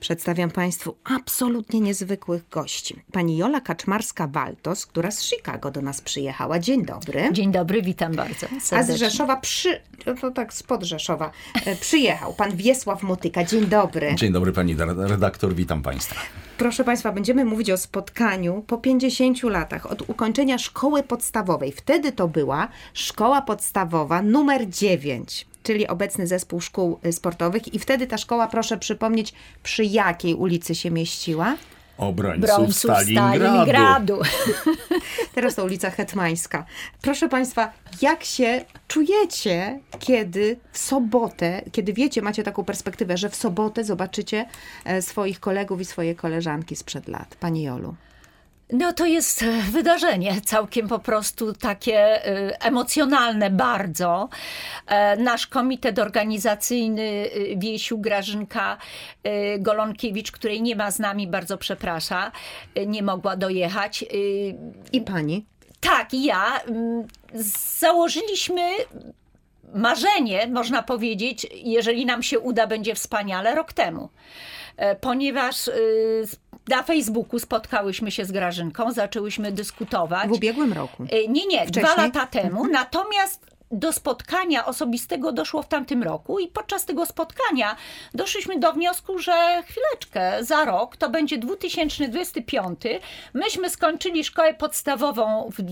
Przedstawiam Państwu absolutnie niezwykłych gości. Pani Jola Kaczmarska-Waltos, która z Chicago do nas przyjechała. Dzień dobry. Dzień dobry, witam bardzo serdecznie. A z Rzeszowa, spod Rzeszowa, przyjechał pan Wiesław Motyka. Dzień dobry. Dzień dobry pani redaktor, witam Państwa. Proszę Państwa, będziemy mówić o spotkaniu po 50 latach od ukończenia szkoły podstawowej. Wtedy to była szkoła podstawowa numer 9. Czyli obecny zespół szkół sportowych. I wtedy ta szkoła, proszę przypomnieć, przy jakiej ulicy się mieściła? Obrońców Stalingradu. Teraz to ulica Hetmańska. Proszę Państwa, jak się czujecie, kiedy w sobotę, kiedy wiecie, macie taką perspektywę, że w sobotę zobaczycie swoich kolegów i swoje koleżanki sprzed lat? Pani Jolu. No to jest wydarzenie całkiem po prostu takie emocjonalne bardzo. Nasz komitet organizacyjny Wiesiu, Grażynka Golonkiewicz, której nie ma z nami, bardzo przeprasza, nie mogła dojechać. I pani? Tak, i ja. Założyliśmy marzenie, można powiedzieć, jeżeli nam się uda, będzie wspaniale, rok temu. Ponieważ na Facebooku spotkałyśmy się z Grażynką, zaczęłyśmy dyskutować. W ubiegłym roku? Nie, Wcześniej? 2 lata temu. Natomiast do spotkania osobistego doszło w tamtym roku i podczas tego spotkania doszliśmy do wniosku, że chwileczkę, za rok, to będzie 2025. Myśmy skończyli szkołę podstawową w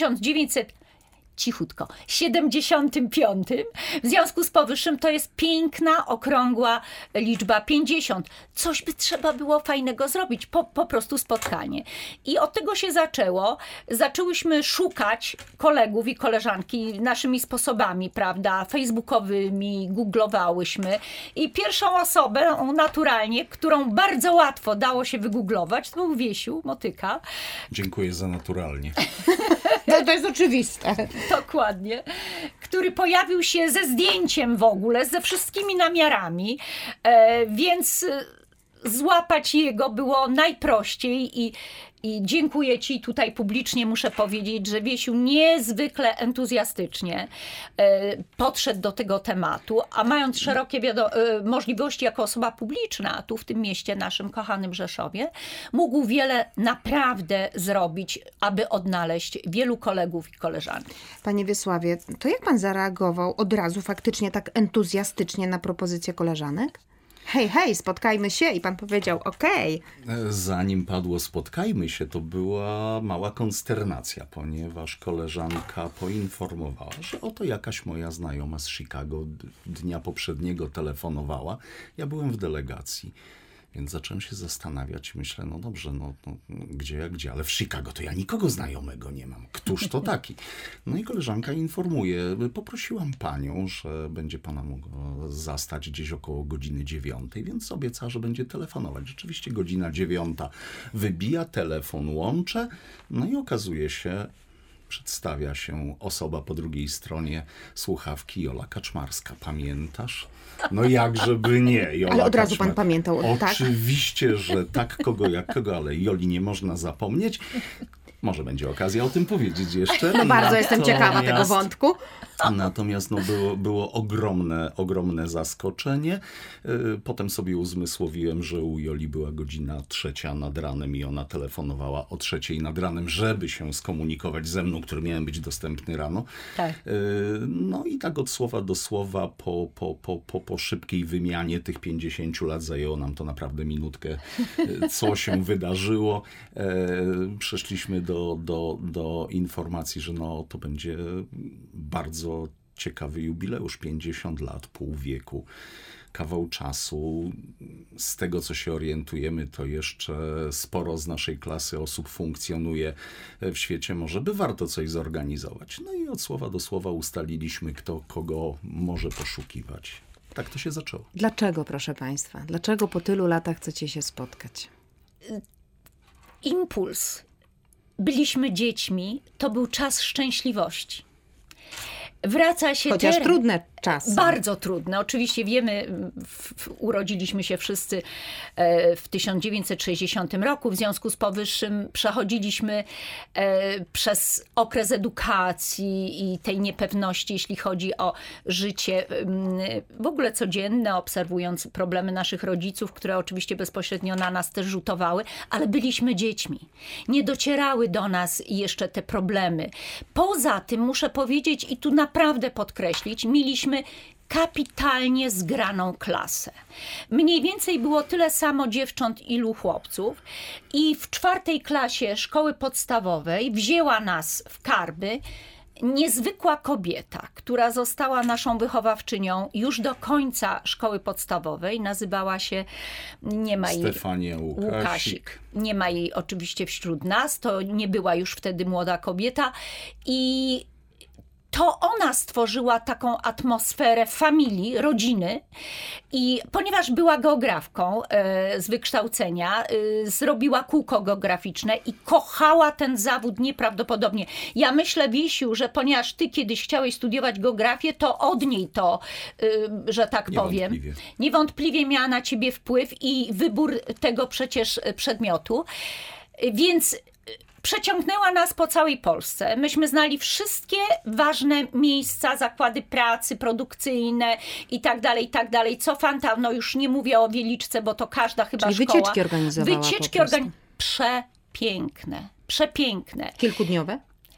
75. W związku z powyższym to jest piękna, okrągła liczba 50. Coś by trzeba było fajnego zrobić, po prostu spotkanie. I od tego się zaczęło. Zaczęłyśmy szukać kolegów i koleżanki naszymi sposobami, prawda, facebookowymi, googlowałyśmy. I pierwszą osobę naturalnie, którą bardzo łatwo dało się wygooglować, to był Wiesiu Motyka. Dziękuję za naturalnie. To jest oczywiste. Dokładnie. Który pojawił się ze zdjęciem w ogóle, ze wszystkimi namiarami, więc złapać jego było najprościej i dziękuję Ci tutaj publicznie, muszę powiedzieć, że Wiesiu niezwykle entuzjastycznie podszedł do tego tematu, a mając szerokie możliwości jako osoba publiczna tu w tym mieście, naszym kochanym Rzeszowie, mógł wiele naprawdę zrobić, aby odnaleźć wielu kolegów i koleżanek. Panie Wiesławie, to jak pan zareagował od razu faktycznie tak entuzjastycznie na propozycję koleżanek? Hej, spotkajmy się. I pan powiedział, okej. Zanim padło spotkajmy się, to była mała konsternacja, ponieważ koleżanka poinformowała, że oto jakaś moja znajoma z Chicago dnia poprzedniego telefonowała. Ja byłem w delegacji. Więc zacząłem się zastanawiać, myślę, no dobrze, gdzie jak gdzie, ale w Chicago to ja nikogo znajomego nie mam. Któż to taki? No i koleżanka informuje, poprosiłam panią, że będzie pana mogła zastać gdzieś około godziny 9, więc obiecała, że będzie telefonować. Rzeczywiście godzina 9 wybija, telefon łączę, no i okazuje się, przedstawia się osoba po drugiej stronie słuchawki, Jola Kaczmarska. Pamiętasz? No jakżeby nie. Jola Ale od razu pan pamiętał, tak? Oczywiście, że tak, kogo jak kogo, ale Joli nie można zapomnieć. Może będzie okazja o tym powiedzieć jeszcze. No bardzo jestem ciekawa tego wątku. Natomiast było ogromne zaskoczenie. Potem sobie uzmysłowiłem, że u Joli była godzina 3 nad ranem i ona telefonowała o 3 nad ranem, żeby się skomunikować ze mną, który miałem być dostępny rano. Tak. No i tak od słowa do słowa po szybkiej wymianie tych 50 lat zajęło nam to naprawdę minutkę, co się wydarzyło. Przeszliśmy do informacji, że to będzie bardzo ciekawy jubileusz, 50 lat, pół wieku, kawał czasu. Z tego, co się orientujemy, to jeszcze sporo z naszej klasy osób funkcjonuje w świecie. Może by warto coś zorganizować. No i od słowa do słowa ustaliliśmy, kto kogo może poszukiwać. Tak to się zaczęło. Dlaczego, proszę państwa? Dlaczego po tylu latach chcecie się spotkać? Impuls. Byliśmy dziećmi, to był czas szczęśliwości. Wraca się Chociaż trudne czasy. Bardzo trudne. Oczywiście wiemy, urodziliśmy się wszyscy w 1960 roku. W związku z powyższym przechodziliśmy przez okres edukacji i tej niepewności, jeśli chodzi o życie w ogóle codzienne, obserwując problemy naszych rodziców, które oczywiście bezpośrednio na nas też rzutowały, ale byliśmy dziećmi. Nie docierały do nas jeszcze te problemy. Poza tym muszę powiedzieć i tu naprawdę podkreślić, mieliśmy kapitalnie zgraną klasę. Mniej więcej było tyle samo dziewcząt, ilu chłopców i w 4. klasie szkoły podstawowej wzięła nas w karby niezwykła kobieta, która została naszą wychowawczynią już do końca szkoły podstawowej. Nazywała się, nie ma jej, Stefania Łukasik. Nie ma jej oczywiście wśród nas, to nie była już wtedy młoda kobieta i to ona stworzyła taką atmosferę familii, rodziny i ponieważ była geografką z wykształcenia, zrobiła kółko geograficzne i kochała ten zawód nieprawdopodobnie. Ja myślę, Wiesiu, że ty kiedyś chciałeś studiować geografię, to od niej to, że tak powiem, niewątpliwie miała na ciebie wpływ i wybór tego przecież przedmiotu. Więc przeciągnęła nas po całej Polsce. Myśmy znali wszystkie ważne miejsca, zakłady pracy produkcyjne i tak dalej, co no już nie mówię o Wieliczce, bo to każda chyba Czyli szkoła. wycieczki organizowała Przepiękne. Kilkudniowe?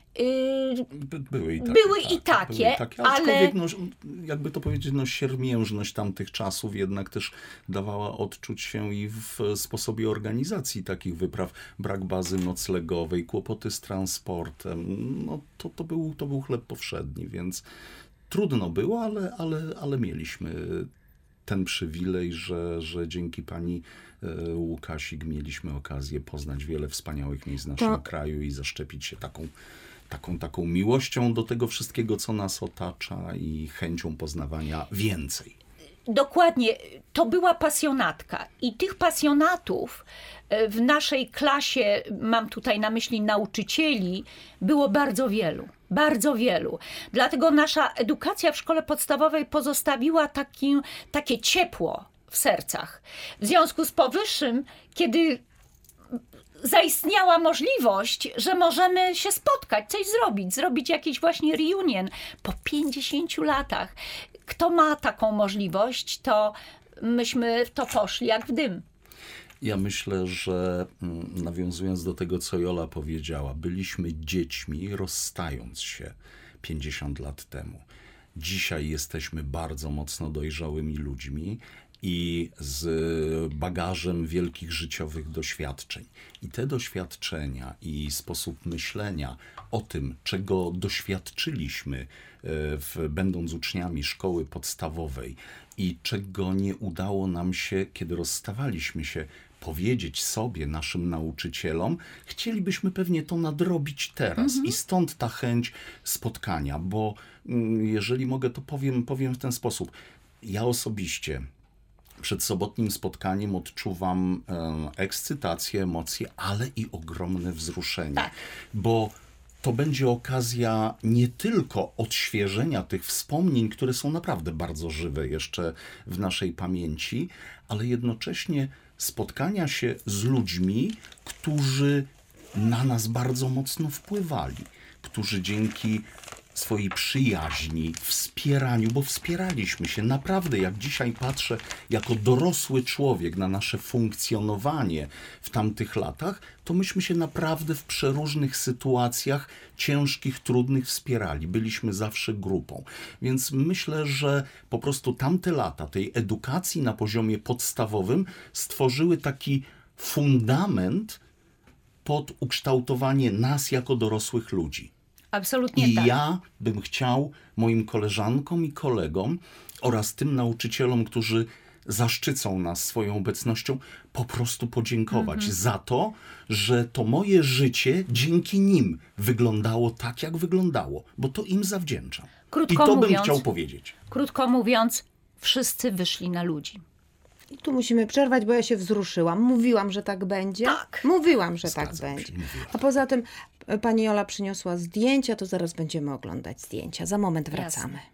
Były i takie. Ale aczkolwiek, jakby to powiedzieć, siermiężność tamtych czasów jednak też dawała odczuć się i w sposobie organizacji takich wypraw. Brak bazy noclegowej, kłopoty z transportem. To był chleb powszedni, więc trudno było, ale mieliśmy ten przywilej, że dzięki pani Łukasik mieliśmy okazję poznać wiele wspaniałych miejsc w naszym kraju i zaszczepić się taką miłością do tego wszystkiego, co nas otacza i chęcią poznawania więcej. Dokładnie, to była pasjonatka i tych pasjonatów w naszej klasie, mam tutaj na myśli nauczycieli, było bardzo wielu. Bardzo wielu. Dlatego nasza edukacja w szkole podstawowej pozostawiła takie ciepło w sercach. W związku z powyższym, kiedy zaistniała możliwość, że możemy się spotkać, coś zrobić jakiś właśnie reunion po 50 latach. Kto ma taką możliwość, to myśmy w to poszli jak w dym. Ja myślę, że nawiązując do tego, co Jola powiedziała, byliśmy dziećmi, rozstając się 50 lat temu. Dzisiaj jesteśmy bardzo mocno dojrzałymi ludźmi i z bagażem wielkich życiowych doświadczeń. I te doświadczenia i sposób myślenia o tym, czego doświadczyliśmy, będąc uczniami szkoły podstawowej i czego nie udało nam się, kiedy rozstawaliśmy się, powiedzieć sobie, naszym nauczycielom, chcielibyśmy pewnie to nadrobić teraz. I stąd ta chęć spotkania, bo jeżeli mogę, to powiem w ten sposób. Ja osobiście przed sobotnim spotkaniem odczuwam ekscytację, emocje, ale i ogromne wzruszenie. Tak. Bo to będzie okazja nie tylko odświeżenia tych wspomnień, które są naprawdę bardzo żywe jeszcze w naszej pamięci, ale jednocześnie spotkania się z ludźmi, którzy na nas bardzo mocno wpływali, którzy dzięki swojej przyjaźni, wspieraniu, bo wspieraliśmy się. Naprawdę, jak dzisiaj patrzę jako dorosły człowiek na nasze funkcjonowanie w tamtych latach, to myśmy się naprawdę w przeróżnych sytuacjach ciężkich, trudnych wspierali. Byliśmy zawsze grupą. Więc myślę, że po prostu tamte lata tej edukacji na poziomie podstawowym stworzyły taki fundament pod ukształtowanie nas jako dorosłych ludzi. Absolutnie tak. I ja bym chciał moim koleżankom i kolegom oraz tym nauczycielom, którzy zaszczycą nas swoją obecnością, po prostu podziękować za to, że to moje życie dzięki nim wyglądało tak, jak wyglądało, bo to im zawdzięczam. Bym chciał powiedzieć. Krótko mówiąc, wszyscy wyszli na ludzi. I tu musimy przerwać, bo ja się wzruszyłam. Mówiłam, że tak będzie. Tak. Mówiłam, że Zgadzam tak będzie. się, mówiłam. A poza tym pani Jola przyniosła zdjęcia, to zaraz będziemy oglądać zdjęcia. Za moment wracamy. Jasne.